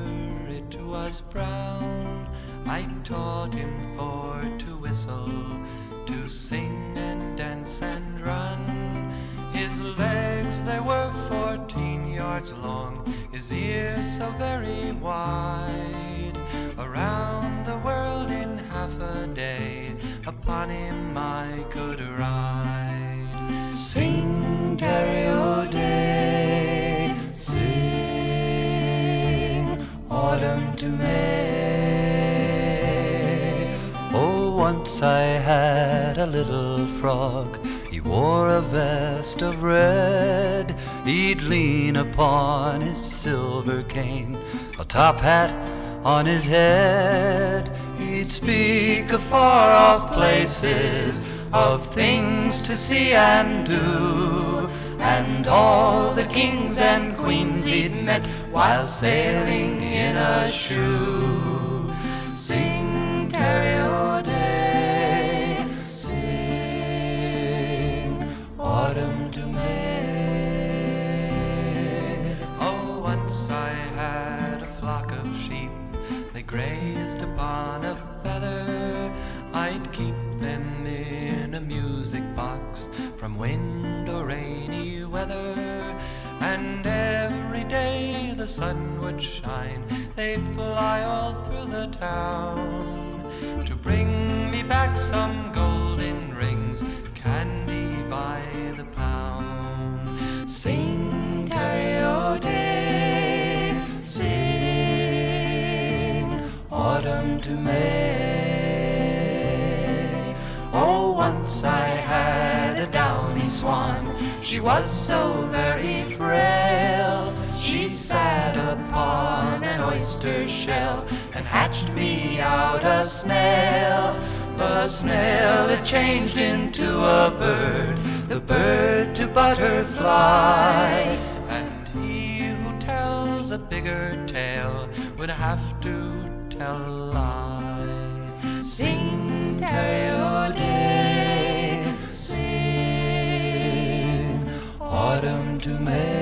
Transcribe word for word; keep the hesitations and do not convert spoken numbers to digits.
it was brown. I taught him for to whistle, to sing and dance and run. His legs, they were fourteen yards long, his ears so very wide. Around the world in half a day, upon him I could ride. Sing, Terry-o-day, sing, autumn to May. Oh, once I had a little frog, he wore a vest of red. He'd lean upon his silver cane, a top hat on his head. He'd speak of far-off places, of things to see and do, and all the kings and queens he'd met while sailing in a shoe. Sing, Terry-o-day, sing, autumn to May. Oh, once I had a flock of sheep, they grazed upon a feather. I'd keep them in a music box from wind or rainy weather, and every day the sun would shine. They'd fly all through the town to bring me back some golden rings, candy by the pound. Sing, Terry-o-day, sing, autumn to May. Oh, once I had a downy swan, she was so very frail. She sat upon an oyster shell and hatched me out a snail. The snail it changed into a bird, the bird to butterfly. And he who tells a bigger tale would have to tell a lie. Sing, Terry-o-day, sing, autumn to May.